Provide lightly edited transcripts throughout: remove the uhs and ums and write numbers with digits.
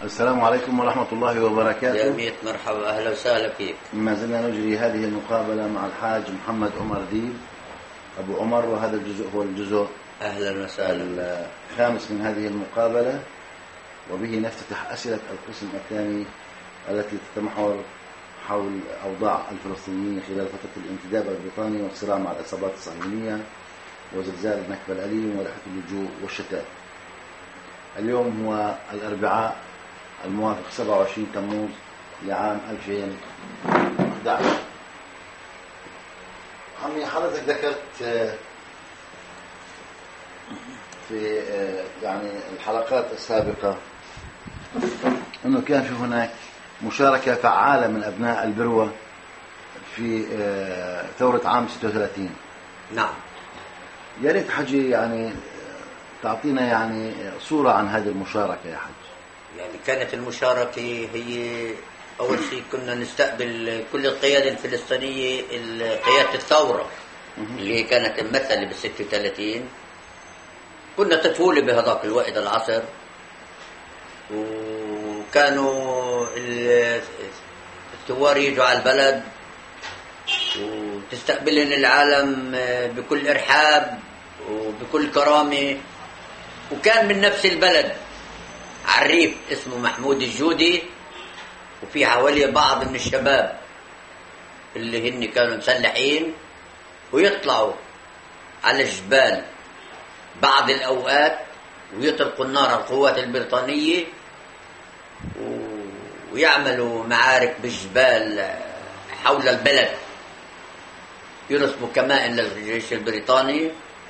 السلام عليكم ورحمة الله وبركاته. يا ميت مرحبا، أهلا وسهلا فيك. ما زلنا نجري هذه المقابلة مع الحاج محمد عمر ديب أبو عمر، وهذا الجزء هو الجزء أهلا وسهلا الخامس من هذه المقابلة، وبه نفتتح أسئلة القسم الثاني التي تتمحور حول أوضاع الفلسطينيين خلال فترة الانتداب البريطاني والصراع مع العصابات الصهيونية وزلزال النكبة الأليم ورحلة اللجوء والشتات. اليوم هو الأربعاء الموافق 27 تموز لعام 2011. عمي حضرتك ذكرت في يعني الحلقات السابقة أنه كان في هناك مشاركة فعالة من أبناء البروة في ثورة عام 36. نعم. يا ريت حجي يعني تعطينا يعني صورة عن هذه المشاركة يا حج. يعني كانت المشاركة هي أول شيء كنا نستقبل كل القيادة الفلسطينية، قيادة الثورة اللي كانت تمثل ب36. كنا طفولة بهذاك الوقت العصر، وكانوا الثوار يجوا على البلد وتستقبلن العالم بكل إرحاب وبكل كرامة. وكان من نفس البلد عريف اسمه محمود الجودي، وفي حوالي بعض من الشباب اللي هن كانوا مسلحين ويطلعوا على الجبال بعض الأوقات ويطلقوا النار على القوات البريطانية ويعملوا معارك بالجبال حول البلد، يرسموا كمائن للجيش البريطاني.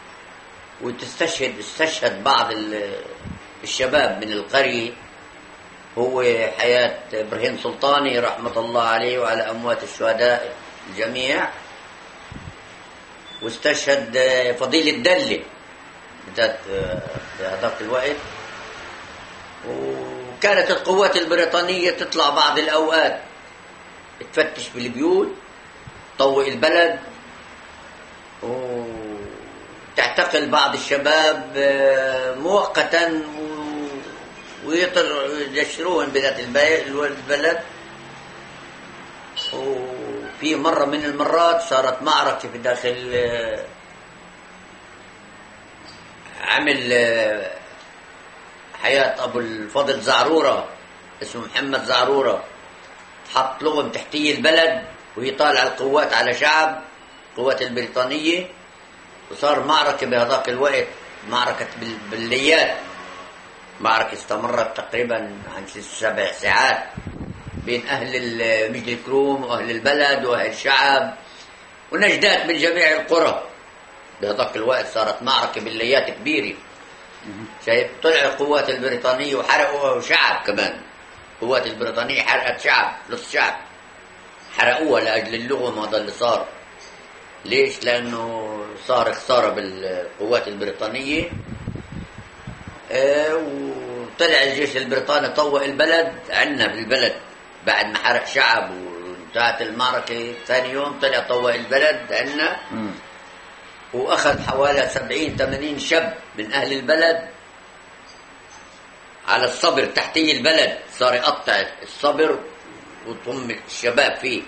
استشهد بعض الشباب من القرية، هو حياة إبراهيم سلطاني رحمة الله عليه وعلى أموات الشهداء الجميع. واستشهد فضيل الدلة بالذات في هذاك الوقت. وكانت القوات البريطانية تطلع بعض الأوقات تفتش بالبيوت، تطوق البلد، وتعتقل بعض الشباب مؤقتا ويجشروهم بذات البلد. وفي مرة من المرات صارت معركة في داخل عمل حياة أبو الفضل زعرورة، اسمه محمد زعرورة، حط لغم تحتي البلد ويطالع القوات على شعب القوات البريطانية. وصار معركة بهذاك الوقت، معركة بالليات، معركة استمرت تقريبا عن 7 ساعات بين أهل مجد الكروم وأهل البلد وأهل الشعب ونجدات من جميع القرى. بهذاك الوقت صارت معركة بالليات كبيرة. شايف، طلع القوات البريطانية وحرقوا شعب كمان. القوات البريطانية حرقت شعب، نص شعب حرقوها لأجل اللغم. هذا اللي صار. ليش؟ لأنه صار خسارة بالقوات البريطانية. وطلع الجيش البريطاني طوق البلد عنا بالبلد بعد ما حرق شعب وانتهت المعركة. ثاني يوم طلع طوق البلد عنا، وأخذ حوالي 70-80 شاب من أهل البلد على الصبر تحتي البلد. صار يقطع الصبر وطم الشباب فيه.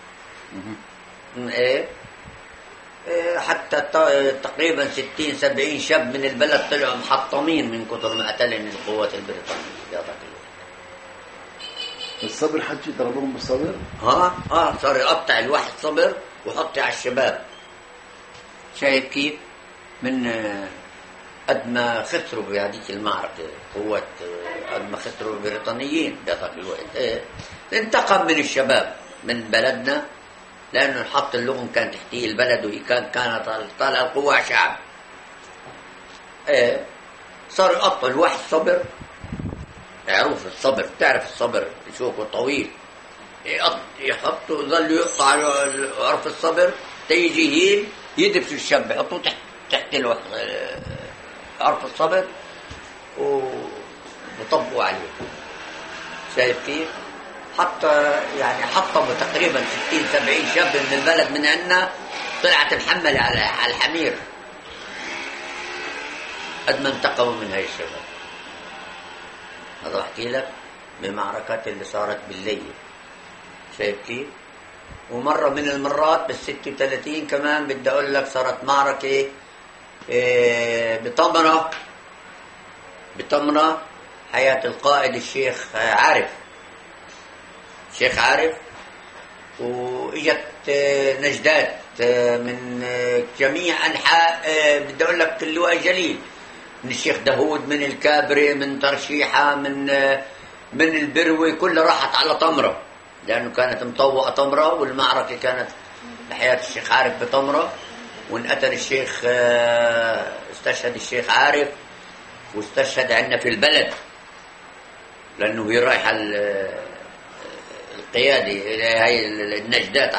حتى تقريبا 60-70 شاب من البلد طلعوا محطمين من كثر ما قتلن القوات البريطانية في هذاك الوقت. الصبر حجي ضربهم بالصبر. صار يقطع الواحد صبر ويقطع الشباب. شايف كيف؟ من قد ما خسروا بهذيك المعركة قوات، قد ما خسروا البريطانيين بهذاك الوقت. انتقم من الشباب من بلدنا، لأنه حط اللغم كان تحتيه البلد وكان طالع القوة على شعب. صار يقطع الواحد صبر. يعرف الصبر، تعرف الصبر يشوفه طويل، يحطوا ظلوا يقطع عرف الصبر تيجي يدفش الشاب يحطوه تحت الواحد عرف الصبر وطبقوا عليه. شايف كيف؟ حتى يعني حطموا تقريبا 60-70 شاب من البلد من عنا، طلعت محملة على الحمير. قد ما انتقموا من هاي الشباب. هذا احكي لك. بمعركات اللي صارت بالليل. شايف كيف؟ ومرة من المرات بال36 كمان بدي أقول لك صارت معركة بطمرة حياة القائد الشيخ عارف، الشيخ عارف، وإجت نجدات من جميع أنحاء، بدي أقول لك اللواء جليل، من الشيخ داوود، من الكابري، من ترشيحة، من البروي، كلها راحت على طمرة، لأنه كانت مطوقة طمرة، والمعركة كانت بحياة الشيخ عارف بطمرة، وانقتل الشيخ، استشهد الشيخ عارف، واستشهد عندنا في البلد، لأنه هي رايحة القيادي هاي النجدات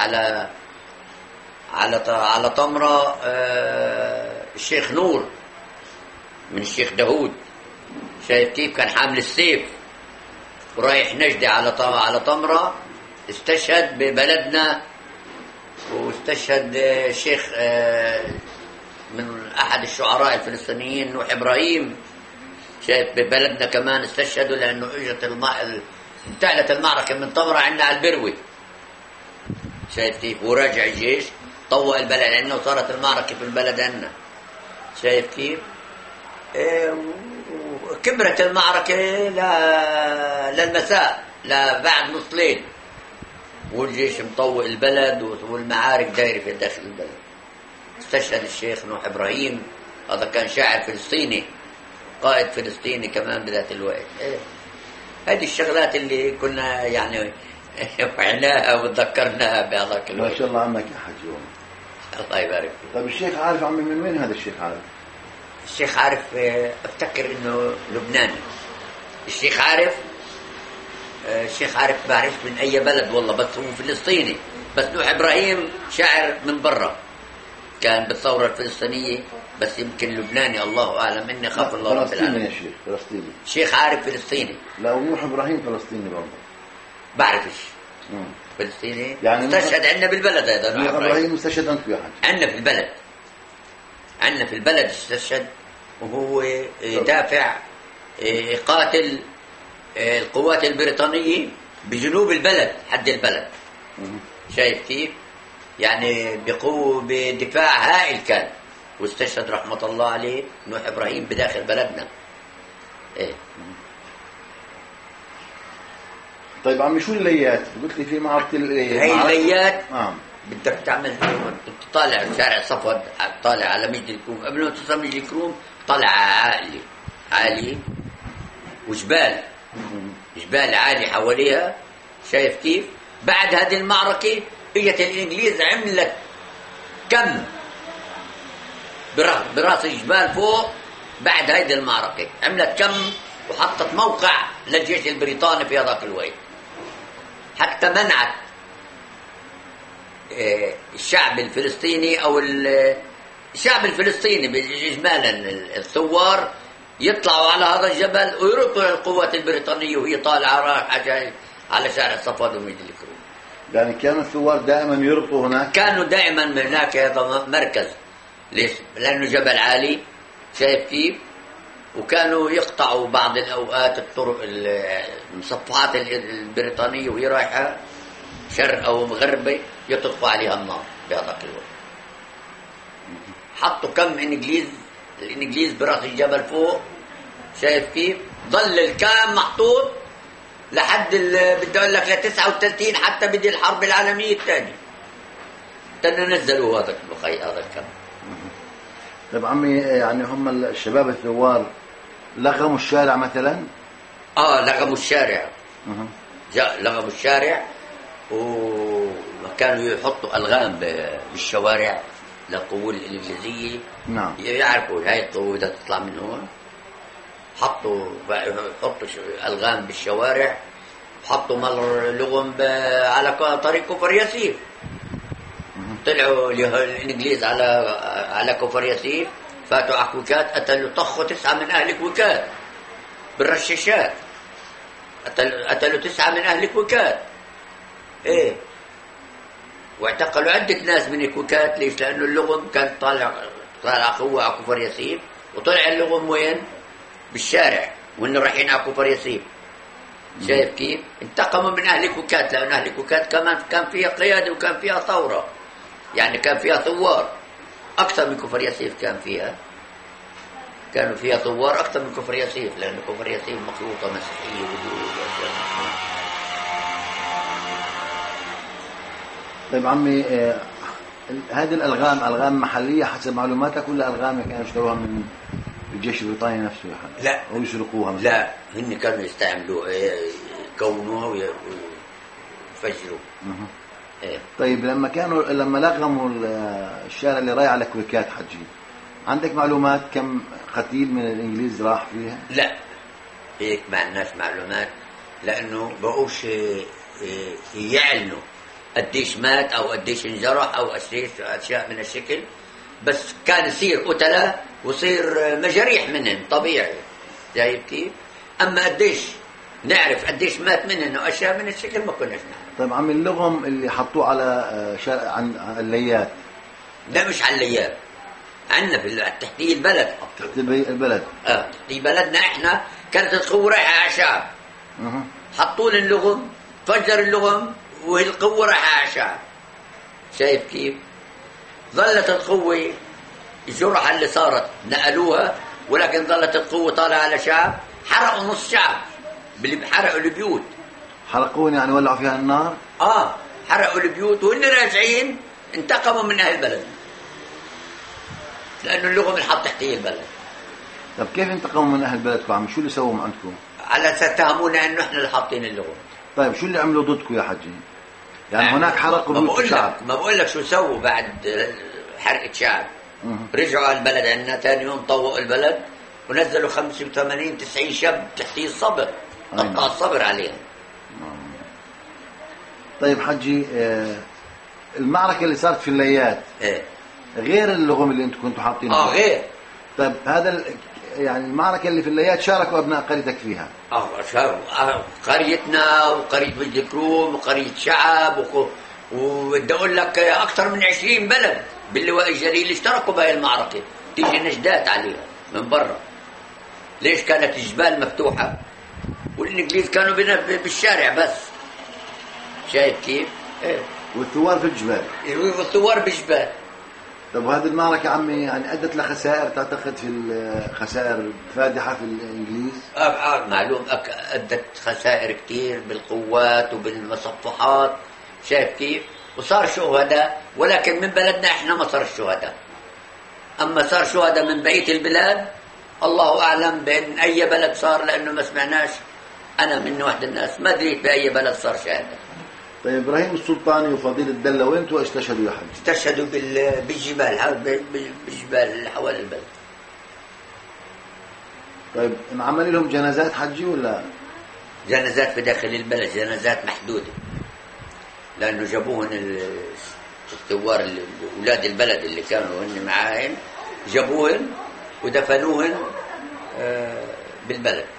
على طمرة، الشيخ نور من الشيخ داوود. شايف كيف؟ كان حامل السيف ورايح نجدة على طمرة، استشهد ببلدنا. واستشهد الشيخ من أحد الشعراء الفلسطينيين نوح إبراهيم، شايف ببلدنا كمان استشهدوا، لأنه اجت انتقلت المعركة من طمرة عندنا على البروي. شايف كيف؟ وراجع الجيش طوق البلد عندنا، وصارت المعركة في البلد عندنا. شايف كيف؟ وكبرت المعركة للمساء، بعد نص ليل، والجيش مطوق البلد، والمعارك دايرة في داخل البلد. استشهد الشيخ نوح إبراهيم، هذا كان شاعر فلسطيني، قائد فلسطيني كمان بذات الوقت. هذه الشغلات اللي كنا يعني وعناها وتذكرناها بهذاك الوقت. ما شاء الله عنك يا حاج يوم. الله يبارك فيك. طيب الشيخ عارف عمي من وين هذا الشيخ عارف؟ الشيخ عارف افتكر انه لبناني. الشيخ عارف بعرف من اي بلد والله، بس هو فلسطيني. بس نوح ابراهيم شاعر من برا، كان بالثورة الفلسطينية، بس يمكن لبناني، الله اعلم، اني خاف الله رب العالمين. فلسطيني يا شيخ، فلسطيني. الشيخ عارف فلسطيني. لا، ونوح ابراهيم فلسطيني برضه. بعرفش. فلسطيني يعني استشهد عندنا بالبلد هذا. نوح ابراهيم استشهد انت يا حاج؟ عندنا في البلد استشهد، وهو دافع قاتل القوات البريطانية بجنوب البلد، حد البلد. شايف كيف؟ يعني بدفاع هائل كان، واستشهد رحمة الله عليه نوح إبراهيم بداخل بلدنا. طيب عمي، شو الليات؟ قلت لي في معركة هي الليات. بدك تعمل تطالع شارع صفد، طالع على مجد الكروم، قبل ما توصل مجد الكروم طالع عالي وجبال عالي حواليها. شايف كيف؟ بعد هذه المعركة اجت الانجليز، عملت كم براس الجبال فوق. بعد هذه المعركة عملت كم، وحطت موقع للجيش البريطاني في هذاك الوقت، حتى منعت الشعب الفلسطيني او الشعب الفلسطيني باجمالا الثوار يطلعوا على هذا الجبل ويركضوا للقوات البريطانيه وهي طالعه رايحه على شارع صفد ومجد الكروم. يعني كان الثوار دائما يربطوا هناك؟ كانوا دائما هناك، هذا مركز. ليش؟ لانه جبل عالي. شايف كيف؟ وكانوا يقطعوا بعض الاوقات الطرق المصفحات البريطانيه وهي رايحه شرق او غربي، يطلقوا عليها النار بهذاك الوقت. حطوا كم الانجليز براس الجبل فوق. شايف كيف؟ ظل الكام محطوط لحد بدي اقول لك ل 39، حتى بدي الحرب العالميه الثانيه نزلوا هذا الكم. طيب عمي، يعني هم الشباب الثوار لغموا الشارع مثلا؟ لغموا الشارع. لغموا الشارع، وكانوا يحطوا ألغام بالشوارع للقوة الإنجليزية. نعم. يعرفوا هاي القوة إذا تطلع من هون. حطوا ألغام بالشوارع، حطوا لغم على طريق كفر ياسيف. طلعوا الإنجليز على كفر ياسيف، فاتوا على كويكات، قتلوا طخوا 9 من أهل كويكات بالرشاشات. قتلوا 9 من أهل كويكات. واعتقلوا عدة ناس من الكويكات. ليش؟ لأنه اللغم كان طالع قوة على كفر ياسيف، وطلع اللغم وين؟ بالشارع، وإنه رايحين على كفر ياسيف. شايف كيف؟ انتقموا من أهل كوكات، لأن أهل كوكات كمان كان فيها قيادة وكان فيها ثورة، يعني كان فيها ثوار أكثر من كفر ياسيف. كانوا فيها ثوار أكثر من كفر ياسيف، لأن كفر ياسيف مخلوطة مسيحية وأشياء. طيب عمي، هذه الألغام محلية حسب معلوماتك ولا ألغام كانوا يشتروها من الجيش البريطاني نفسه يا حاج؟ لا، أو يسرقوها مثلا؟ لا، هن كانوا يستعملوا يكونوها ويفجروا. إيه. طيب لما لغموا الشارع اللي رايح على كويكات حجي، عندك معلومات كم قتيل من الإنجليز راح فيها؟ لا، هيك ما عندناش معلومات، لأنه بقوش يعلنوا قديش مات أو قديش انجرح أو أشياء من الشكل، بس كان يصير قتلة وصير مجاريح منهم طبيعي. شايف كيف؟ أما قديش نعرف قديش مات منهم وأشياء من الشكل ما كناش نعرف. طيب عمي، اللغم اللي حطوه على عن الليات، ده مش على الليات، عندنا في تحتي البلد. تحت البلد. تحتي بلدنا احنا كانت القوة رايحة على شعب. حطوا لي اللغم، فجر اللغم، والقوة رايحة على شعب. شايف كيف؟ ظلت القوة الجرحة اللي صارت نقلوها، ولكن ظلت القوة طالعة على شعب. حرقوا نص شعب، حرقوا البيوت. حرقون يعني ولعوا فيها النار؟ حرقوا البيوت، وهن راجعين انتقموا من أهل البلد، لأنه اللغم الحط تحتيه البلد. طب كيف انتقموا من أهل بلدكم عم؟ شو اللي سووا عندكم؟ على اتهمونا إنه إحنا اللي حاطين اللغم. طيب شو اللي عملوا ضدكم يا حجي؟ يعني هناك حرقوا بيوت الشعب. ما بقول لك شو سووا بعد حرقة شعب. رجعوا على البلد عندنا ثاني يوم، طوقوا البلد ونزلوا 85 90 شاب تحتيه الصبر، قطع الصبر عليهم. طيب حجي، المعركة اللي صارت في الليات غير اللغم اللي انتم كنتوا حاطينها؟ غير. طيب هذا يعني المعركة اللي في الليات شاركوا أبناء قريتك فيها؟ شاركوا قريتنا وقرية بجد كروم وقرية شعب وبدي أقول لك أكثر من 20 بلد باللواء الجليل اشتركوا بهاي المعركة. تيجي نجدات عليها من برا. ليش؟ كانت الجبال مفتوحة والإنجليز كانوا بالشارع بس. شايف كيف؟ والثوار في الجبال. والثوار بالجبال. طب وهذه المعركة عمي يعني أدت لخسائر، تعتقد في الخسائر فادحة في الإنجليز؟ معلوم أدت خسائر كتير بالقوات وبالمصفحات. شايف كيف؟ وصار شهداء، ولكن من بلدنا إحنا ما صار الشهداء. أما صار شهداء من بقية البلاد الله أعلم بأن أي بلد صار، لأنه ما سمعناش. أنا من واحد الناس ما دريت بأي بلد صار شهداء. طيب إبراهيم السلطاني وفضيل الدلة وين استشهدوا يا حج؟ استشهدوا بالجبال، بالجبال اللي حوالي البلد. طيب انعمل لهم جنازات حجي ولا؟ جنازات في داخل البلد، جنازات محدودة، لأنه جابوهن الثوار أولاد البلد اللي كانوا هن معاهن، جابوهن ودفنوهن بالبلد.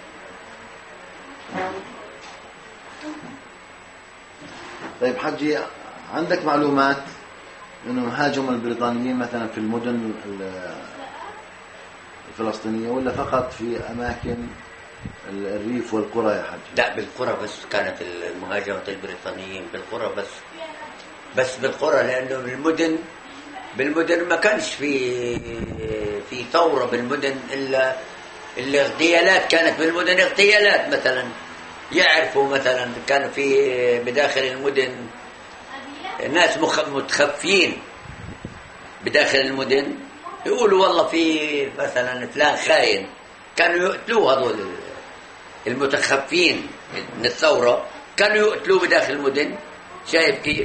طيب حجي، عندك معلومات انه هاجم البريطانيين مثلا في المدن الفلسطينية ولا فقط في اماكن الريف والقرى يا حجي؟ لا، بالقرى بس كانت المهاجمة البريطانيين، بالقرى بس بالقرى، لانه بالمدن ما كانش في ثورة بالمدن الا الاغتيالات. كانت بالمدن اغتيالات، مثلا يعرفوا مثلا كان في بداخل المدن ناس متخفين بداخل المدن، يقولوا والله في مثلا فلان خاين، كانوا يقتلوه. هذول المتخفين من الثورة كانوا يقتلوه بداخل المدن. شايف كيف؟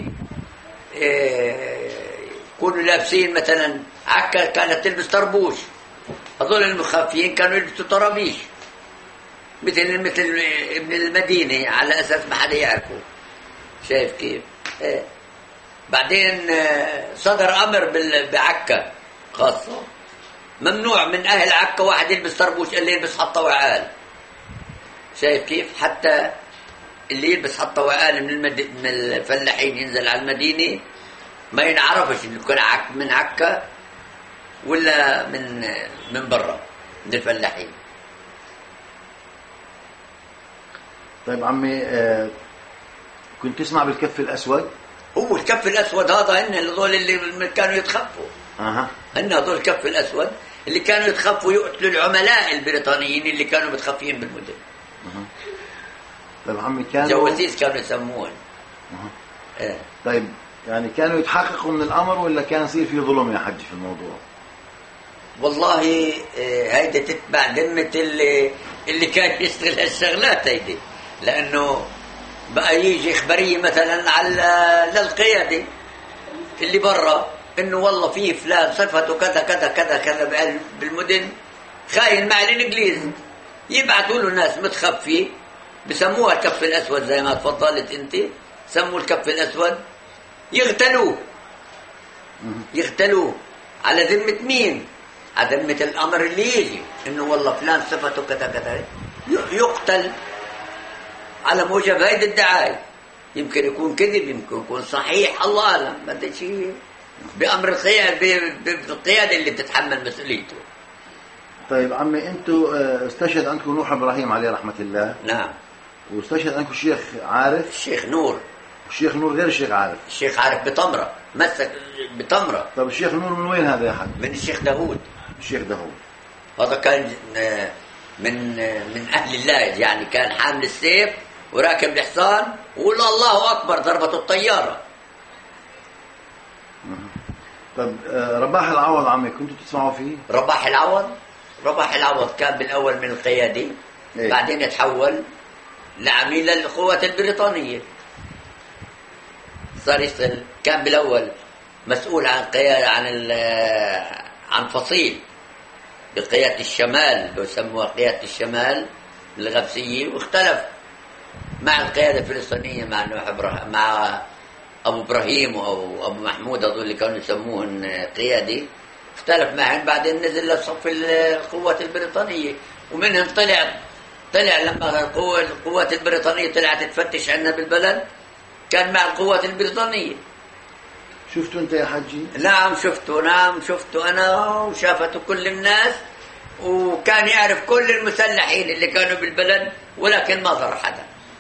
يكونوا لابسين مثلا عكا كانت تلبس طربوش، هذول المخفيين كانوا يلبسوا طرابيش مثل ابن المدينة على أساس ما حدا يعرفه. شايف كيف؟ بعدين صدر أمر بعكا خاصة، ممنوع من أهل عكا واحد يلبس طربوش اللي يلبس حطة وعال. شايف كيف؟ حتى اللي يلبس حطة وعال من الفلاحين ينزل على المدينة ما ينعرفش إنه كان من عكا ولا من برا من الفلاحين. طيب عمي، كنت تسمع بالكف الأسود؟ هو الكف الأسود هذا هن هذول اللي كانوا يتخفوا. هن هذول الكف الأسود اللي كانوا يتخفوا يقتلوا العملاء البريطانيين اللي كانوا متخفيين بالمدن. طيب عمي، كانوا جواسيس كانوا يسموهم. طيب يعني كانوا يتحققوا من الأمر ولا كان يصير في ظلم يا حج في الموضوع؟ والله هيدا تتبع ذمة اللي كان يشتغل هالشغلات هيدي، لأنه بقى يجي إخبارية مثلا على للقيادة اللي برا إنه والله في فلان صفته كذا كذا كذا كذا بالمدن خاين مع الإنجليز، يبعثوا له ناس متخفية بسموها الكف الأسود زي ما تفضلت أنت، سموا الكف الأسود، يغتلوه على ذمة مين؟ على ذمة الأمر اللي يجي إنه والله فلان صفته كذا كذا، يقتل على موجب هيدي الدعاية. يمكن يكون كذب، يمكن يكون صحيح، الله أعلم. هذا شيء بأمر بالقيادة اللي بتتحمل مسؤوليته. طيب عمي، أنتوا استشهد عندكم نوح إبراهيم عليه رحمة الله. نعم. واستشهد عندكم الشيخ عارف. الشيخ نور. الشيخ نور غير الشيخ عارف. الشيخ عارف بطمرة، مسك بطمرة. طيب الشيخ نور من وين هذا يا حاج؟ من الشيخ داوود. الشيخ داوود هذا كان من أهل الله، يعني كان حامل السيف وراكب الحصان وقول الله أكبر ضربته الطيارة. طب رباح العوض عمي كنتوا تسمعوا فيه؟ رباح العوض كان بالأول من القيادي. إيه؟ بعدين يتحول لعميل القوات البريطانية، صار يشتغل. كان بالأول مسؤول عن قيادة عن فصيل بقيادة الشمال، بيسموها قيادة الشمال الغبسية، واختلف مع القيادة الفلسطينية مع أبو إبراهيم أو أبو محمود، هذول اللي كانوا يسموهن قيادي، اختلف معهم. بعدين نزل لصف القوات البريطانية، ومنهم طلع لما القوات البريطانية طلعت تفتش عنا بالبلد، كان مع القوات البريطانية. شفته أنت يا حجي؟ نعم شفته أنا، وشافته كل الناس، وكان يعرف كل المسلحين اللي كانوا بالبلد، ولكن ما ضر حدا.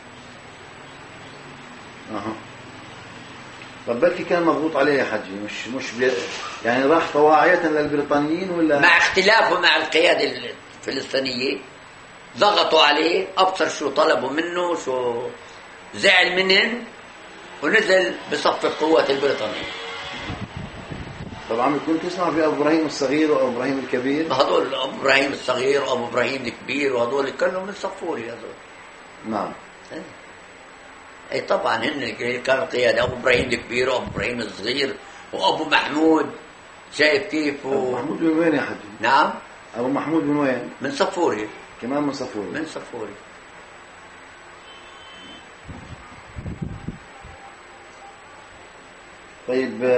طب بلكي كان مضغوط عليه يا حجي، يعني راح طواعية للبريطانيين ولا؟ مع اختلافه مع القيادة الفلسطينية ضغطوا عليه، أبصر شو طلبوا منه، شو زعل منهم، ونزل بصف القوات البريطانية. طبعا كنت تسمع في أبو إبراهيم الصغير وأبو إبراهيم الكبير؟ هذول أبو إبراهيم الصغير وأبو إبراهيم الكبير، وهذول كانوا من صفوري هذول. نعم. أي طبعا هن كانوا قيادة، أبو إبراهيم الكبير وأبو إبراهيم الصغير وأبو محمود. شايف كيف؟ أبو محمود من وين يا حجي؟ نعم. أبو محمود من وين؟ من صفوري. كمان من صفوري؟ من صفوري. طيب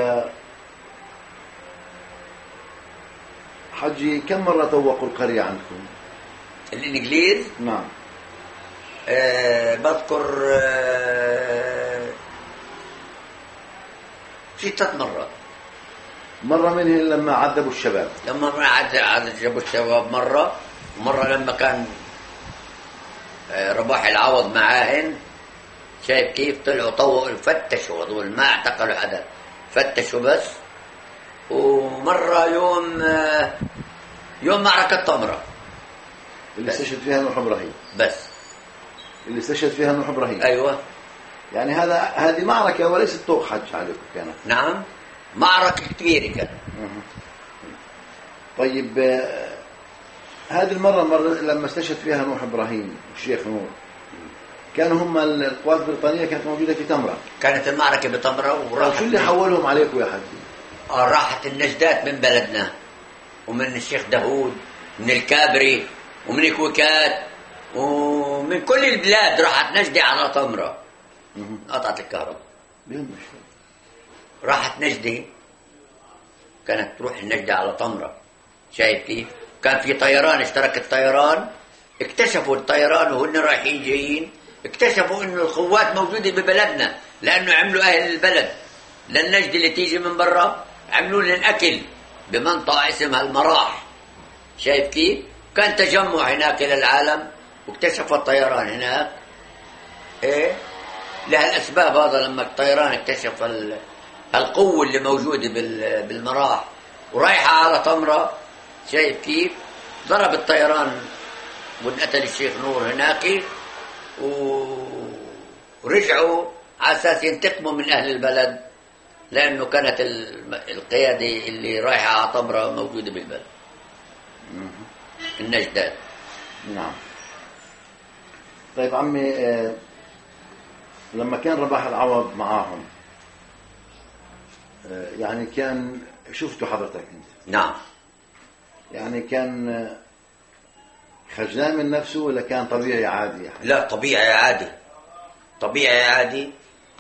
حجي، كم مرة طوقوا القرية عندكم؟ الإنجليز؟ نعم. بذكر في 3 مرات. مرة منهن لما عذبوا الشباب. لما عذبوا الشباب مرة، ومرة لما كان رباح العوض معاهن. شايف كيف؟ طلعوا طوقوا فتشوا، هذول ما اعتقلوا حدا، فتشوا بس. ومرة يوم معركة طمرة اللي استشهد فيها نوح إبراهيم. بس اللي استشهد فيها نوح إبراهيم. أيوة. يعني هذه معركة وليست طوق حج عليكم كانت. نعم، معركة كبيرة كانت. طيب هذه المرة لما استشهد فيها نوح إبراهيم والشيخ نور، كانوا هم القوات البريطانية كانت موجودة في تمرة. كانت المعركة بتمرة. وراحت. شو اللي حولهم عليكم يا حجي؟ راحت النجدات من بلدنا، ومن الشيخ داوود، من الكابري، ومن الكويكات، ومن كل البلاد راحت نجدة على تمرة. قطعت الكهرباء. راحت نجدة، كانت تروح النجدة على تمرة. شايف كيف؟ كان في طيران، اشترك الطيران، اكتشفوا الطيران وهن رايحين جايين، اكتشفوا انه القوات موجودة ببلدنا، لانه عملوا اهل البلد للنجدة اللي تيجي من برا، عملوا لنا اكل بمنطقة اسمها المراح. شايف كيف؟ كان تجمع هناك للعالم، واكتشفوا الطيران هناك، لهالأسباب هذا لما الطيران اكتشف القوة اللي موجودة بالمراح ورايحة على طمرة، شايف كيف ضرب الطيران وانقتل الشيخ نور هناك، ورجعوا على أساس ينتقموا من أهل البلد، لأنه كانت القيادة اللي رايحة على طمرة موجودة بالبلد النجدات. نعم. طيب عمي، لما كان رباح العوض معاهم يعني كان شفتوا حضرتك انت؟ نعم. يعني كان خجلان من نفسه ولا كان طبيعي عادي يعني؟ لا، طبيعي عادي، طبيعي عادي.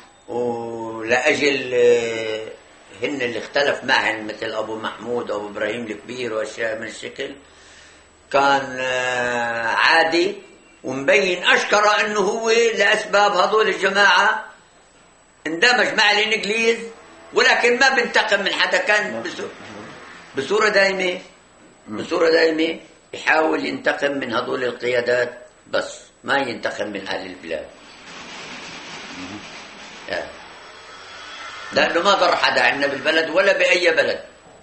ولأجل هن اللي اختلف معهن مثل أبو محمود أو إبراهيم الكبير وأشياء من الشكل، كان عادي ومبين أشكر أنه هو لأسباب هذول الجماعة اندمج مع الإنجليز، ولكن ما بنتقم من حدا. كان بصورة دائمة يحاول ينتقم من هذول القيادات، بس ما ينتقم من أهل البلاد، لأنه ما ضر حدا عندنا بالبلد ولا بأي بلد.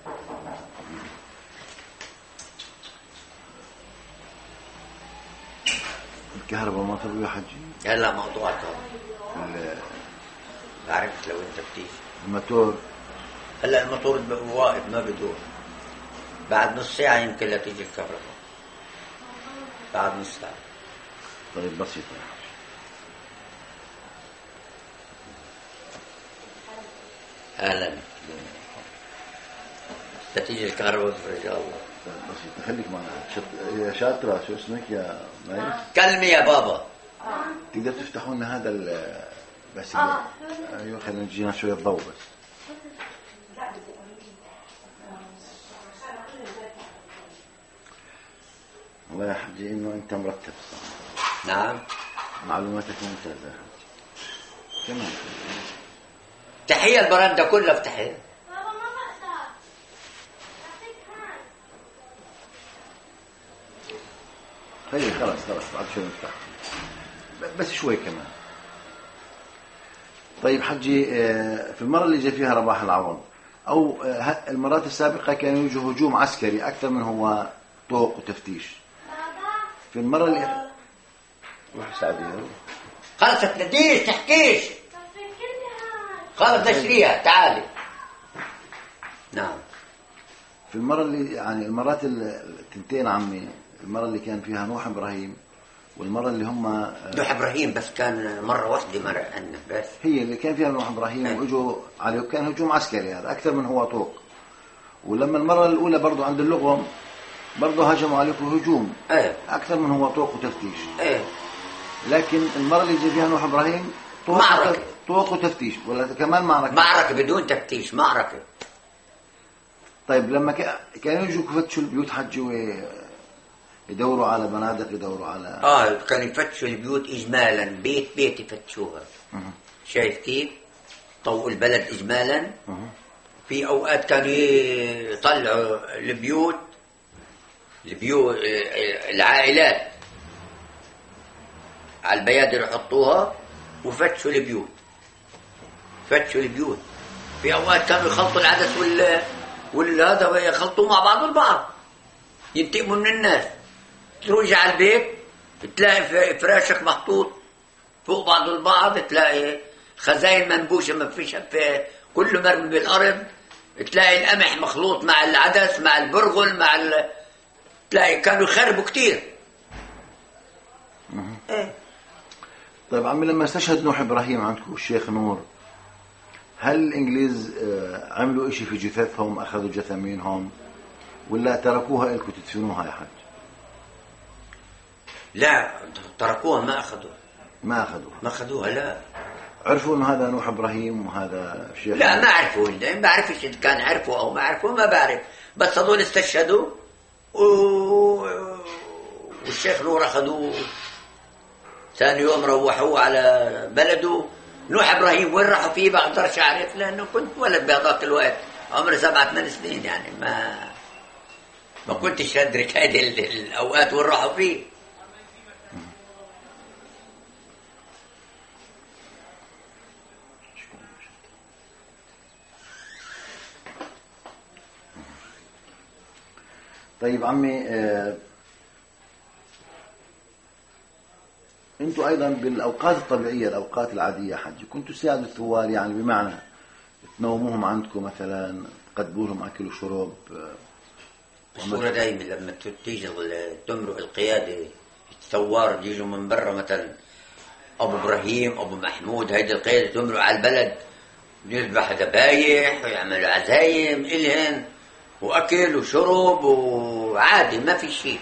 الكهرباء ما تبغى يا حجي؟ هلا موضوع الكهرباء بعرف لو انت بتيجي الموتور. هلا الموتور واقف ما بدور، بعد نص ساعة يمكن لا تيجي الكهرباء، بعد نص ساعة. طيب بسيطة يا حجي. اهلا، تيجي الكهرباء ان شاء الله. بسيطة، خليك معنا. يا شاطرة، شو اسمك يا مايس؟ كلمي يا بابا. تقدر تفتحوا لنا هذا بس ايوه، خلينا نجينا شوية ضوء بس. والله يا حجي انه انت مرتب صح. نعم، معلوماتك ممتازة يا حجي. كمان تحية البرندة كلها افتحي. طيب خلاص بعد شوي نفتح، بس شوي كمان. طيب حجي، في المرة اللي جاء فيها رباح العوض أو المرات السابقة كان يوجه هجوم عسكري أكثر من هو طوق وتفتيش. في المرة اللي روح سعدية خلصت تديش تحكيش، خلص تشريها تعالي. نعم. في المرة اللي يعني المرات التنتين عمي، المرة اللي كان فيها نوح إبراهيم والمرة اللي هم نوح إبراهيم بس كان مرة واحدة مرة عندنا بس، هي اللي كان فيها نوح إبراهيم وإجوا عليه، كان هجوم عسكري هذا أكثر من هو طوق. ولما المرة الأولى برضو عند اللغم برضو هجموا عليكم هجوم أكثر من هو طوق وتفتيش. لكن المرة اللي جاء فيها نوح إبراهيم طوق وتفتيش، ولا كمان معركة بدون تفتيش، معركة. طيب لما كانوا يجوا يفتشوا البيوت حجوا يدوروا على بنادق، يدوروا على كانوا يفتشوا البيوت إجمالا، بيت يفتشوها. شايف كيف طوق البلد إجمالا. في أوقات كانوا يطلعوا البيوت العائلات على البيادر يحطوها وفتشوا البيوت. في أوقات كانوا يخلطوا العدس والهذا يخلطوا مع بعض البعض، ينتقموا من الناس. تروح على البيت تلاقي فراشك محطوط فوق بعض البعض، تلاقي خزاين منبوشة ما فيش، كله مرمي بالأرض، تلاقي القمح مخلوط مع العدس مع البرغل تلاقي كانوا يخربوا كتير. طيب عمي، لما استشهد نوح إبراهيم عندكم الشيخ نور، هل الإنجليز عملوا إشي في جثثهم، أخذوا جثامينهم ولا تركوها لكم تدفنوها يا حاج؟ لا، تركوها، ما أخذوها. لا، عرفوا إنه هذا نوح إبراهيم وهذا الشيخ؟ لا، ما عرفوا. ما بعرفش إذا كان عرفوا أو ما عرفوا، ما بعرف. بس هذول استشهدوا والشيخ نور أخذوه ثاني يوم روحوه على بلده. نوح إبراهيم وين راحوا فيه بقدرش أعرف، لأنه كنت ولد بهذاك الوقت، عمري 7-8 سنين، يعني ما كنتش أدرك هذه الأوقات وين راحوا فيه. طيب عمي، انتوا ايضا بالاوقات الطبيعيه، الاوقات العاديه حجي، كنتوا تساعدوا الثوار يعني، بمعنى تنوموهم عندكم مثلا، تقدموا لهم اكل وشرب؟ الصورة دايما لما تيجي تمرق القيادة الثوار يجوا من برا، مثلا أبو إبراهيم أبو محمود، هيدي القيادة تمرق على البلد، يذبح ذبايح ويعملوا عزايم إلهن وأكل وشرب وعادي، ما في شيء،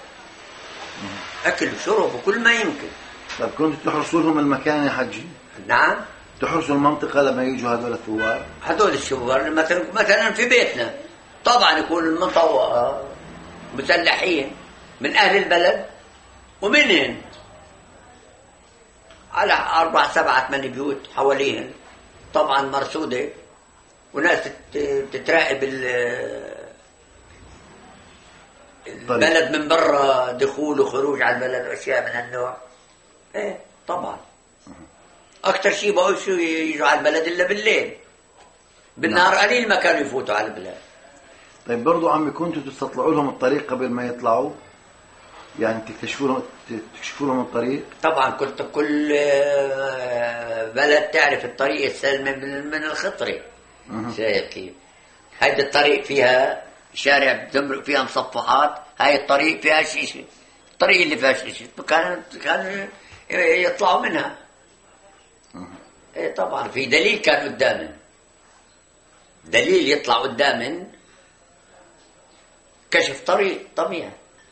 أكل وشرب وكل ما يمكن. طيب كنتوا تحرسوا لهم المكان يا حجي؟ نعم، تحرسوا المنطقة لما يجوا هذول الثوار؟ هذول الثوار مثلا في بيتنا طبعا يكون المنطقة مسلحين من أهل البلد ومنهن، على 4 7 8 بيوت حواليهن طبعا مرصودة، وناس تتراقب البلد من برا، دخول وخروج على البلد وأشياء من هالنوع. ايه طبعا أكثر شيء بقول شو يجوا على البلد إلا بالليل، بالنهار قليل ما كانوا يفوتوا على البلاد. طيب برضو عمي، كنتوا تستطلعوا لهم الطريق قبل ما يطلعوا؟ يعني تكتشفوا لهم الطريق؟ طبعا كنت كل بلد تعرف الطريق السلمي من الخطري. شايف كيف؟ هيدي الطريق فيها شارع بتمرق فيها مصفحات، هاي الطريق فيها شيشة، الطريق اللي فيها شيشة كانوا يطلعوا منها. ايه طبعا في دليل كان قدامن، دليل يطلع قدامن، كشف طريق طبيعي.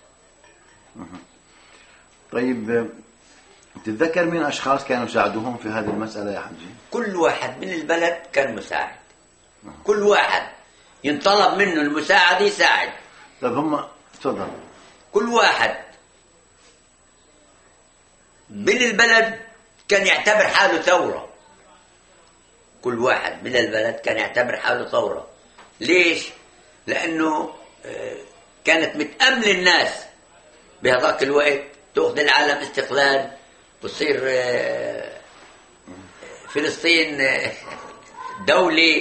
طيب تتذكر مين أشخاص كانوا يساعدوهم في هذه المسألة يا حجي؟ كل واحد من البلد كان مساعد، كل واحد ينطلب منه المساعدة يساعد. طيب هم تفضل. كل واحد من البلد كان يعتبر حاله ثورة، كل واحد من البلد كان يعتبر حاله ثورة. ليش؟ لأنه كانت متأمل الناس بهذاك الوقت تأخذ العالم استقلال وتصير فلسطين دولة،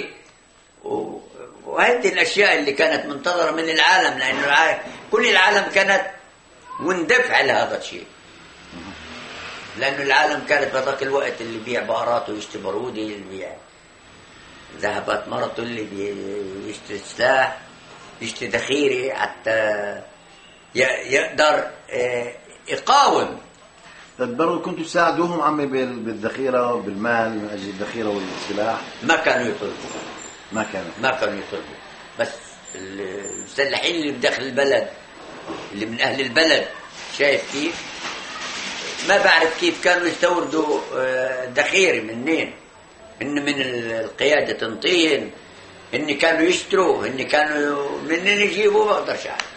وهذه الأشياء اللي كانت منتظرة من العالم، لأنه كل العالم كانت مندفعة لهذا الشيء، لأنه العالم كانت بهذاك الوقت اللي بيع بقراته ويشتري برودة، اللي بيع ذهبات مرته، اللي بيشتري سلاح، يشتري ذخيرة حتى يقدر يقاوم. طيب برضو كنتوا تساعدوهم عمي بالذخيرة وبالمال من أجل الذخيرة والسلاح؟ ما كانوا يطلبوا، ما كانوا يطلبوا، بس المسلحين اللي بداخل البلد، اللي من أهل البلد، شايف كيف؟ ما بعرف كيف كانوا يستوردوا ذخيرة منين، من القيادة تنطين، إن كانوا يشتروا، إن كانوا منين يجيبوا، ما أقدرش أعرف.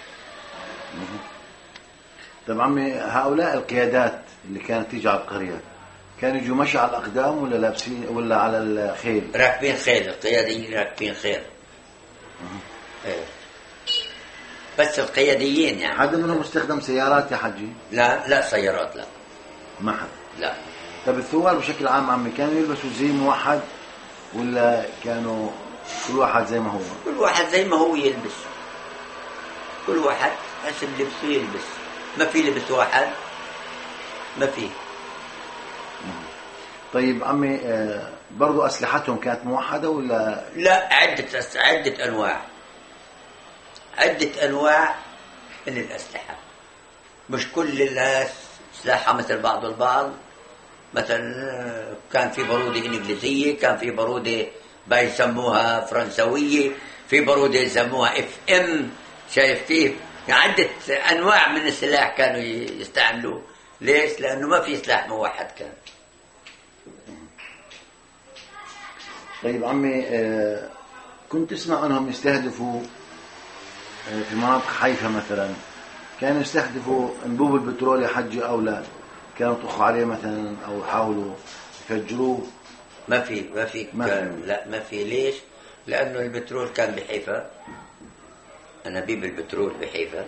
طيب عمي، هؤلاء القيادات اللي كانت تيجي على القرية كانوا يجوا مشي على الأقدام ولا لابسين ولا على الخيل؟ راكبين خيل، القياديين راكبين خيل. إيه. بس القياديين يعني. حدا منهم استخدم سيارات يا حجي؟ لا سيارات لا. ما حد؟ لا. طيب الثوار بشكل عام عمي كانوا يلبسوا زي موحد ولا كانوا كل واحد زي ما هو؟ كل واحد زي ما هو يلبس، كل واحد حسب لبسه يلبس، ما في لبس واحد، ما في. طيب عمي، برضو أسلحتهم كانت موحدة ولا؟ لا، عدة أنواع من الأسلحة، مش كل الناس سلاحها مثل بعض البعض. مثلا كان في برودة إنجليزية، كان في برودة بيسموها فرنسوية، في برودة يسموها FM، شايف كيف؟ عدة أنواع من السلاح كانوا يستعملوا. ليش؟ لأنه ما في سلاح موحد كان. طيب عمي، كنت تسمع أنهم يستهدفوا في مناطق حيفا مثلا، كانوا يستهدفوا انبوب البترول يا حجي أو لا؟ كانوا يطخوا عليه مثلا أو يحاولوا يفجروه؟ ما في لا ما في. ليش؟ لأنه البترول كان بحيفا، أنابيب البترول بحيفا،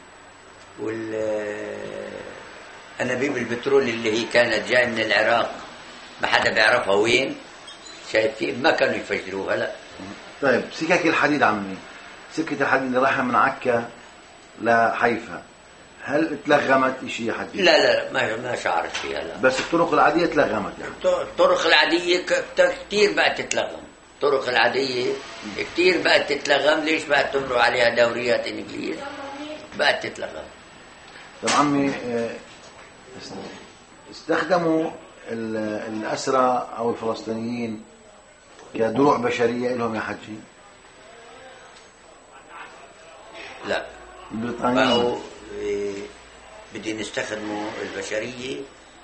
أنابيب البترول اللي هي كانت جاي من العراق ما حدا بيعرفها وين، شايف كيف؟ ما كانوا يفجروها لا. طيب سكك الحديد عمي، سكة الحديد اللي رايحة من عكا لحيفا، هل تلغمت شيء يا حجي؟ لا ما شعرت فيها لا. بس الطرق العادية تلغمت يعني. الطرق العادية كتير بقت تتلغم. الطرق العادية كتير بقت تتلغم. ليش بقت تمروا عليها دوريات إنجليز؟ بقت تتلغم. طب عمي، استخدموا الأسرى أو الفلسطينيين كدروع بشرية لهم يا حجي؟ لا. البريطانيين بدهم يستخدموا البشرية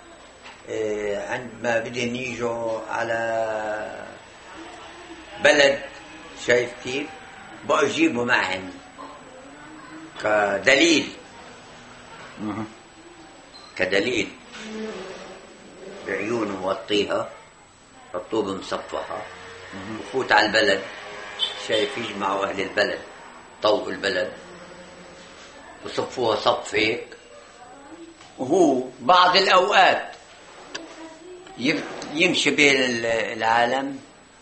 عندما بدهم يجوا على بلد. شايف كيف؟ بقوا يجيبوا معهم كدليل بعيونه موطيها، حطوه بمصفحة وفوت على البلد. شايف؟ يجمعوا أهل البلد، طوق البلد وصفوها صف هيك، وهو بعض الأوقات يمشي بين العالم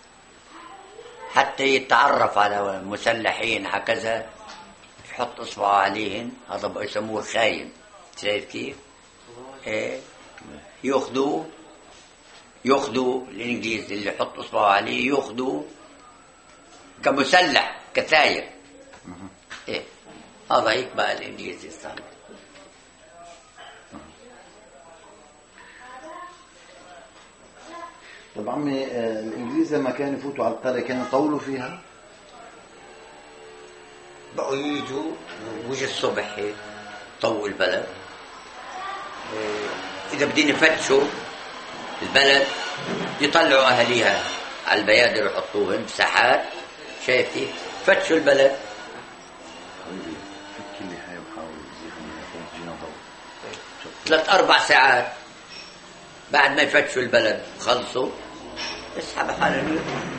حتى يتعرف على مسلحين هكذا، يحط إصبعه عليهن. هذا بقى يسموه خاين. شايف كيف؟ إيه، ياخذوا الإنجليز اللي يحط إصبعه عليه، ياخذوا كمسلح كثاير. إيه، هذا هيك بقى الإنجليز يستعمل. طب عمي، الإنجليز لما كانوا يفوتوا على القرية كانوا يطولوا فيها؟ بقوا يجوا وجه الصبح هيك طوق البلد. إذا بدين يفتشوا البلد يطلعوا أهليها على البيادر ويحطوهن بساحات. شايف كيف؟ فتشوا البلد. فكي لي هاي وحاول تجينا ضوء 3-4 ساعات بعد ما يفتشوا البلد خلصوا، اسحب حالهم.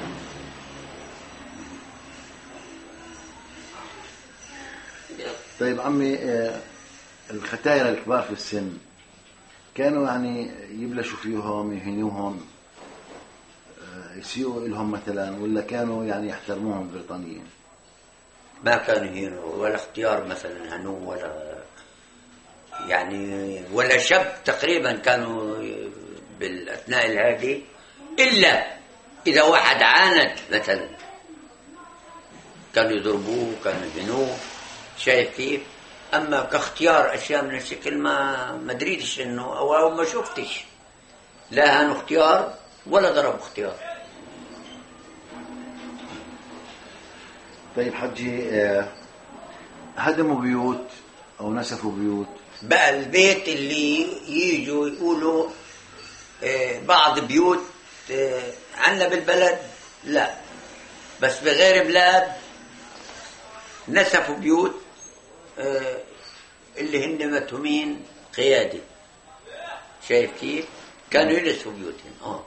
طيب عمي، الختاير الكبار في السن كانوا يعني يبلشوا فيهم يهينوهم، يسيئوا لهم مثلا، ولا كانوا يعني يحترموهم البريطانيين؟ ما كانوا يهينوا ولا اختيار مثلا هنو ولا يعني ولا شاب تقريبا كانوا بالأثناء الهادي، إلا إذا واحد عاند مثلا كانوا يضربوه، كانوا يهينوه. شايف كيف؟ أما كاختيار أشياء من الشكل ما دريتش إنه أو ما شفتش لا هانوا اختيار ولا ضرب اختيار. طيب حجي، هدموا بيوت أو نسفوا بيوت؟ بقى البيت اللي يجوا يقولوا بعض بيوت عنا بالبلد لا، بس بغير بلاد نسفوا بيوت اللي هن متهومين قيادي. شايف كيف؟ كانوا ينسفوا بيوتهم.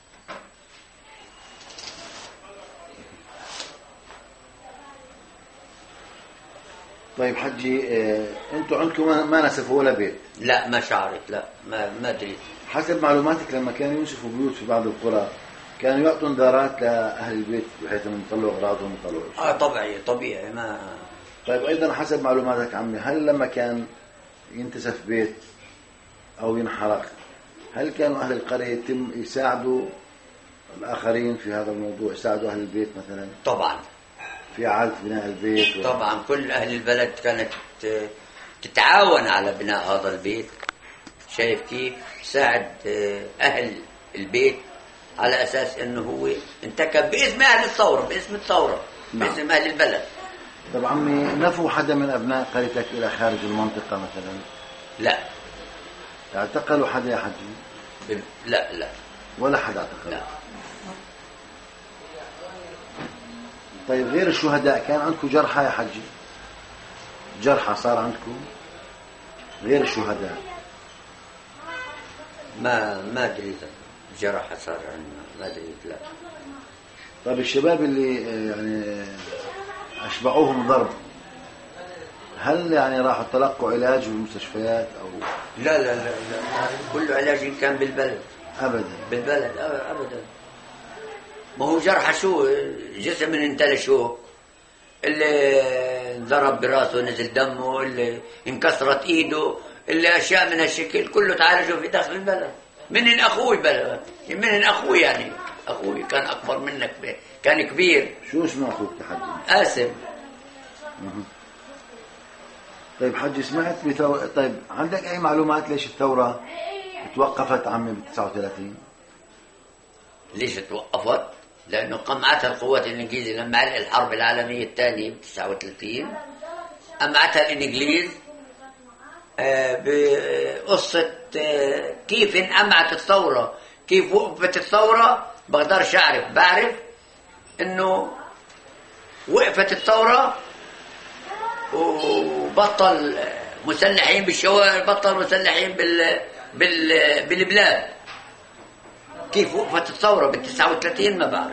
طيب حجي، انتوا عندكم ما نسفوا ولا بيت؟ لا ما شعرت، لا ما دريت. حسب معلوماتك لما كانوا ينسفوا بيوت في بعض القرى كانوا يعطوا انذارات لأهل البيت بحيث انهم يطلعوا أغراضهم ويطلعوا طبيعي ما. طيب أيضا حسب معلوماتك عمي، هل لما كان ينتسف بيت أو ينحرق هل كانوا أهل القرية يتم يساعدوا الآخرين في هذا الموضوع، يساعدوا أهل البيت مثلا؟ طبعا في إعادة بناء البيت طبعا كل أهل البلد كانت تتعاون على بناء هذا البيت. شايف كيف؟ ساعد أهل البيت على أساس أنه هو انتكب باسم أهل الثورة، باسم الثورة، باسم أهل البلد. طب عمي، نفوا حدا من أبناء قريتك إلى خارج المنطقة مثلا؟ لا. اعتقلوا حدا يا حجي؟ لا ولا حدا اعتقل؟ لا. طيب غير الشهداء كان عندكم جرحى يا حجي؟ جرحى صار عندكم غير الشهداء؟ ما أدري جرحى صار عندنا، ما أدري. لا. طيب الشباب اللي يعني أشبعوهم ضرب هل يعني راحوا تلقوا علاج بالمستشفيات أو؟ لا كل علاج كان بالبلد. أبدا بالبلد أبدا. ما هو جرح شو جسم من انتل شوك اللي انضرب براسه نزل دمه، اللي انكسرت ايده، اللي اشياء من هالشكل كله تعالجوا في داخل البلد. من اخوي بلد، من اخوي يعني اخوي كان اكبر منك، كان كبير. شو اسمه اخوك يا حجي؟ قاسم. طيب حجي سمعت طيب عندك اي معلومات ليش الثوره توقفت عمي ب 39؟ ليش توقفت؟ لانه قمعتها القوات الانجليزيه لما علق الحرب العالميه الثانيه ب 39. قمعتها الانجليز بقصه كيف انقمعت الثوره، كيف وقفت الثوره. بقدرش اعرف، بعرف انه وقفت الثوره وبطل مسلحين بالشوارع، بطل مسلحين بالبلاد. كيف وقفت الثورة بال39 ما بعرف.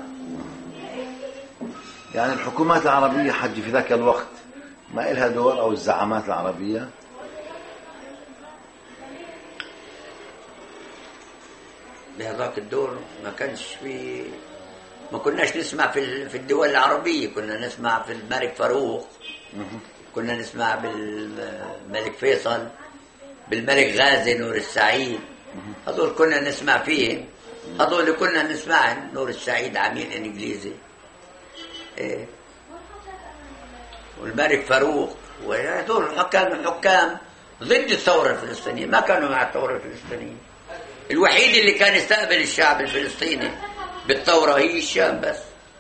يعني الحكومات العربية حجي في ذاك الوقت ما إلها دور، أو الزعامات العربية؟ بهذاك الدور ما كانش في، ما كناش نسمع في الدول العربية. كنا نسمع في الملك فاروق، كنا نسمع بالملك فيصل، بالملك غازي نور السعيد. هذول كنا نسمع فيه، هذول كنا نسمع. نور السعيد عميل انجليزي، إيه. والملك فاروق، وهذول كانوا حكام ضد الثورة الفلسطينية، ما كانوا مع الثورة الفلسطينية. الوحيد اللي كان يستقبل الشعب الفلسطيني بالثورة هي الشام بس.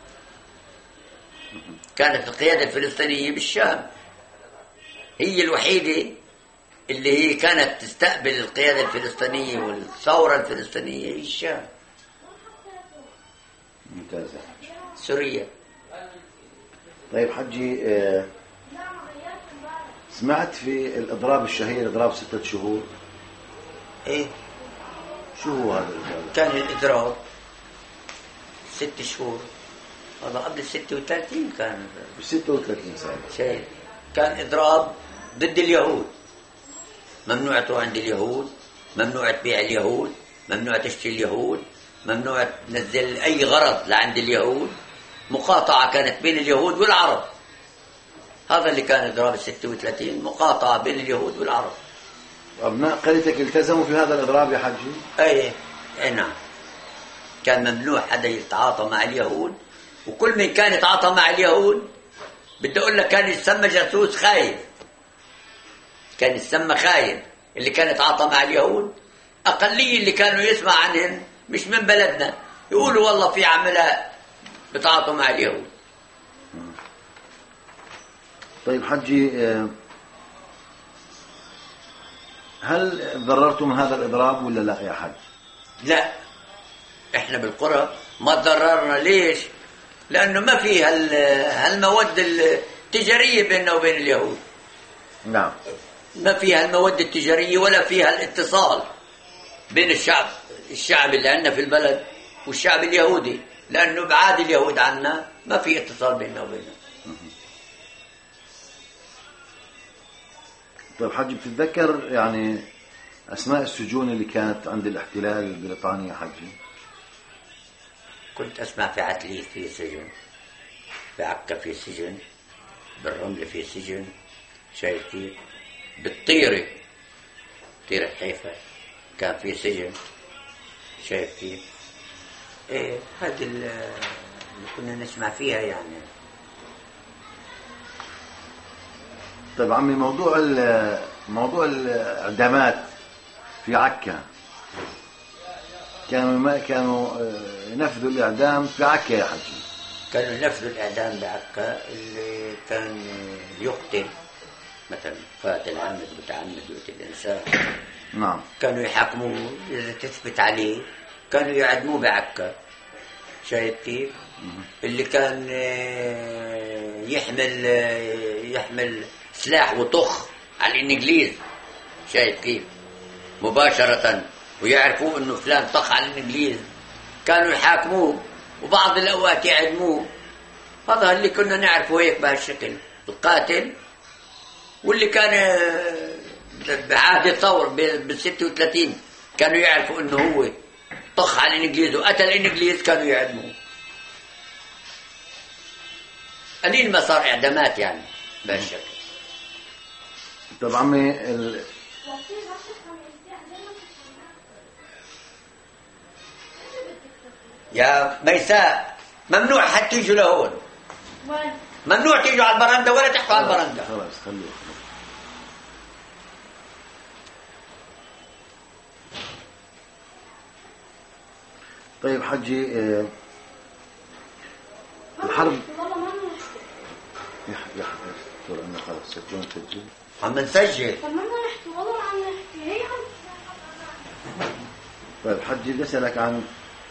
كانت القيادة الفلسطينية بالشام هي الوحيدة اللي هي كانت تستقبل القيادة الفلسطينية والثورة الفلسطينية هي الشام. ممتاز. سوريا. طيب حجي سمعت في الإضراب الشهير، إضراب 6 شهور؟ إيه. شو هو هذا الإضراب؟ كان الإضراب 6 شهور، هذا قبل 36 كان. ب 36 سنة شيء كان إضراب ضد اليهود. ممنوع تروح عند اليهود، ممنوع تبيع اليهود، ممنوع تشتري اليهود، ممنوع تنزل أي غرض لعند اليهود. مقاطعة كانت بين اليهود والعرب. هذا اللي كان إضراب 36، مقاطعة بين اليهود والعرب. أبناء قريتك التزموا في هذا الإضراب يا حجي؟ أي نعم. كان ممنوع حدا يتعاطى مع اليهود، وكل من كان يتعاطى مع اليهود بدي أقول لك كان يسمى جاسوس خاين. كان يسمى خاين اللي كان يتعاطى مع اليهود. أقلية اللي كانوا يسمع عنهم مش من بلدنا، يقولوا والله في عملاء بتعاطوا مع اليهود. طيب حجي هل ضررتم من هذا الإضراب ولا لا يا حج؟ لا، احنا بالقرى ما تضررنا. ليش؟ لأنه ما في هالمواد التجارية بيننا وبين اليهود. نعم. ما فيها المواد التجارية ولا فيها الاتصال بين الشعب اللي عندنا في البلد والشعب اليهودي، لأنه بعاد اليهود عنا ما في اتصال بيننا وبينهم. طيب حجي بتتذكر يعني أسماء السجون اللي كانت عند الاحتلال البريطاني يا حجي؟ كنت أسمع في عتليف في سجن، في عكا في سجن، بالرمل في سجن، شايف كيف؟ بالطيرة، طيرة حيفا كان في سجن، شايف كيف؟ إيه هذه اللي كنا نسمع فيها يعني. طيب عمي موضوع الإعدامات في عكا، كانوا ينفذوا الإعدام في عكا يا حجي؟ كانوا ينفذوا الإعدام بعكا. اللي كان يقتل مثلا قاتل عمد متعمد يقتل الإنسان، نعم، كانوا يحاكموه إذا تثبت عليه، كانوا يعدموه بعكا. شايف كيف؟ اللي كان يحمل سلاح وطخ على الإنجليز، شايف كيف؟ مباشرة، ويعرفوا إنه فلان طخ على الإنجليز، كانوا يحاكموه وبعض الأوقات يعدموه. هذا اللي كنا نعرفه هيك بهالشكل. القاتل واللي كان بعهد الثور بال36 كانوا يعرفوا إنه هو طخ على الإنجليز وقتل الإنجليز، كانوا يعدموه. قليل ما صار إعدامات يعني بهالشكل. طب عمي يا ميساء ممنوع حد تيجوا لهون، ممنوع تيجوا على البرندة ولا تحكوا على البرندة. خلاص خلوه. طيب حجي الحرب يا دكتور انا خلص سجل. عم نسجل. طب ما نحكي والله عم نحكي هي عم. طيب حجي بدي اسالك عن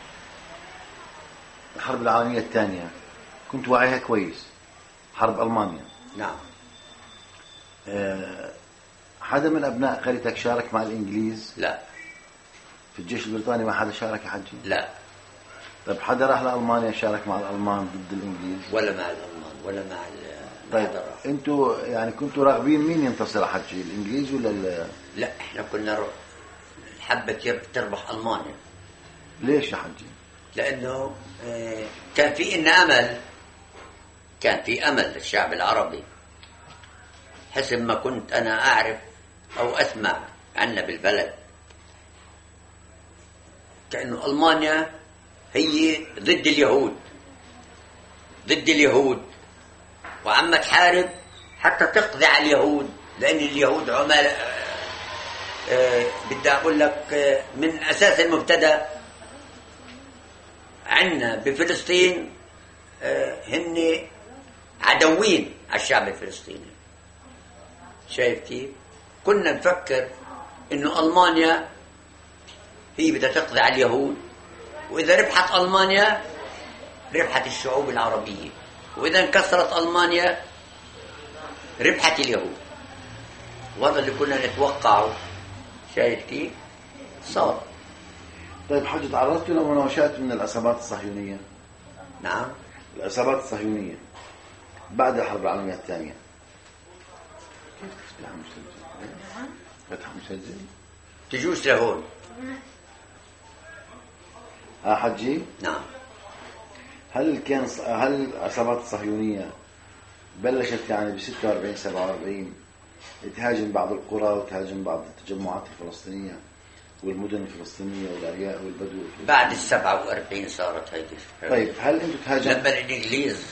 الحرب العالمية الثانية، كنت واعيها كويس، حرب ألمانيا. نعم. حدا من أبناء قريتك شارك مع الإنجليز؟ لا. في الجيش البريطاني ما حدا شارك يا حجي؟ لا. طيب حدا راح لألمانيا شارك مع الألمان ضد الإنجليز؟ ولا مع الألمان ولا مع طيب أنتوا يعني كنتوا راغبين مين ينتصر حجي، الإنجليز ولا لا احنا كنا حبة تربح ألمانيا. ليش يا حجي؟ لأنه كان في إن أمل، كان في أمل للشعب العربي حسب ما كنت أنا أعرف أو أسمع عنا بالبلد، كأنه ألمانيا هي ضد اليهود، ضد اليهود، وعم تحارب حتى تقضي على اليهود، لأن اليهود عملاء. بدي أقول لك من أساس المبتدأ عنا بفلسطين هن عدوين على الشعب الفلسطيني. شايف كيف؟ كنا نفكر إنه ألمانيا هي بدها تقضي على اليهود، وإذا ربحت ألمانيا ربحت الشعوب العربية، وإذا انكسرت ألمانيا ربحت اليهود. وهذا اللي كنا نتوقعه. شايف كيف؟ صار. طيب حجي تعرضتوا لمناوشات من العصابات الصهيونية؟ نعم. العصابات الصهيونية بعد الحرب العالمية الثانية كيف تفتح مسجل؟ فتح مسجل؟ تجوز لهون. حجي؟ نعم. هل العصابات الصهيونية بلشت يعني ب 46 47 تهاجم بعض القرى وتهاجم بعض التجمعات الفلسطينية والمدن الفلسطينية والأرياء والبدو؟ بعد 47 صارت هيدي. طيب هل أنتم تهاجموا لما الإنجليز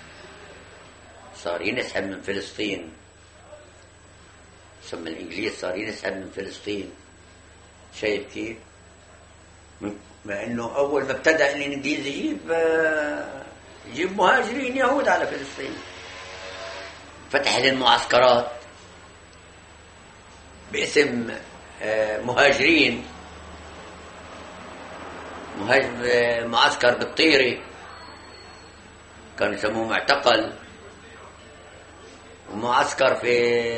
صار ينسحب من فلسطين، ثم الإنجليز صار ينسحب من فلسطين. شايف كيف؟ مع إنه أول ما ابتدأ الإنجليز يجيب مهاجرين يهود على فلسطين، فتح للمعسكرات باسم مهاجرين، معسكر بالطيري كانوا يسموه معتقل، ومعسكر في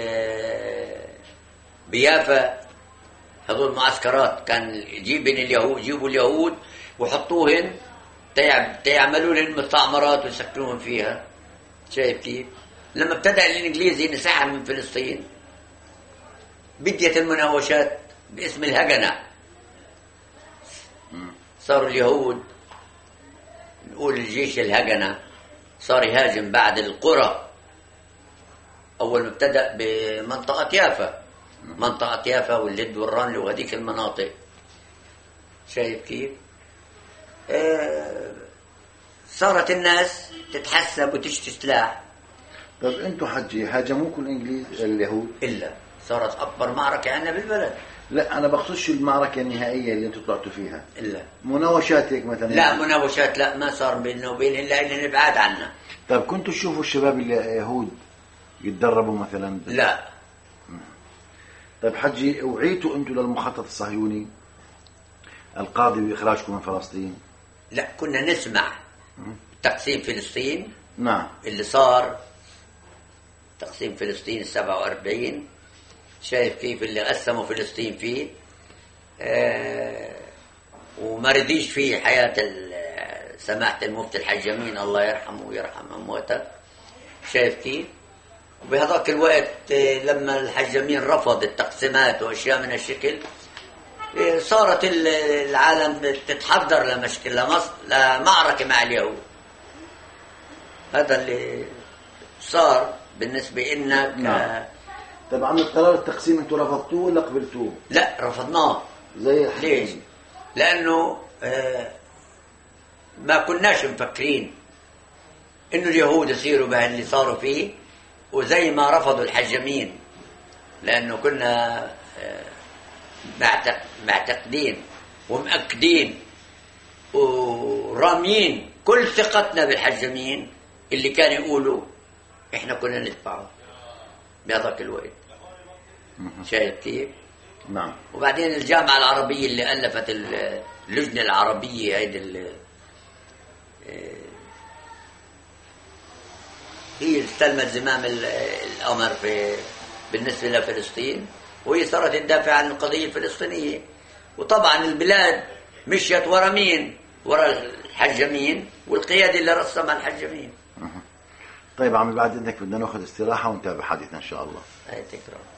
بيافا. هذول معسكرات كان يجيبوا اليهود ويحطوهن تيعملوا لهم مستعمرات ويسكنوهم فيها. شايف كيف؟ لما ابتدأ الإنجليز ينسحب من فلسطين بديت المناوشات باسم الهجنة. صار اليهود نقول الجيش الهجنة صار يهاجم بعد القرى. أول ما ابتدأ بمنطقة يافا، منطقة يافا واللد والرمل وهذيك المناطق. شايف كيف؟ صارت الناس تتحسب وتشتري سلاح. طب انتوا حجي هاجموكم الانجليز اليهود؟ الا صارت اكبر معركه عندنا بالبلد. لا انا بقصدش المعركه النهائيه اللي انتوا طلعتوا فيها، الا مناوشات هيك مثلا. لا مناوشات لا، ما صار بيننا وبين الا ان نبعد عنا. طيب كنتوا تشوفوا الشباب اليهود يتدربوا مثلا؟ لا. طيب حجي وعيتوا انتوا للمخطط الصهيوني القاضي باخراجكم من فلسطين؟ لا كنا نسمع تقسيم فلسطين. نعم. اللي صار تقسيم فلسطين 47. شايف كيف اللي قسموا فلسطين فيه وما رضيش فيه حياة سماحة المفتي الحاج أمين الله يرحمه ويرحم أمواته. شايف كيف؟ وبهذاك الوقت لما الحاج أمين رفض التقسيمات وأشياء من الشكل صارت العالم تتحضر لمعركة مع اليهود. هذا اللي صار بالنسبة لنا نعم. طيب عم قرار التقسيم انتم رفضتوه ولا قبلتوه؟ لا، رفضناه. زي ليش؟ لأنه ما كناش مفكرين إنه اليهود يصيروا بهاللي صاروا فيه، وزي ما رفضوا الحجمين، لأنه كنا معتقدين ومأكدين ورامين كل ثقتنا بالحجمين اللي كانوا يقولوا إحنا كنا نتبعه بهذاك الوقت. شايف كيف؟ نعم. وبعدين الجامعة العربية اللي ألفت اللجنة العربية هيدي هي استلمت زمام الأمر بالنسبة لفلسطين، وهي صارت تدافع عن القضية الفلسطينية. وطبعا البلاد مشيت ورا مين؟ ورا الحجمين والقيادة اللي رسمها الحجمين. طيب عمي بعد إذنك بدنا ناخذ استراحة ونتابع حديثنا إن شاء الله. هاي تكرار.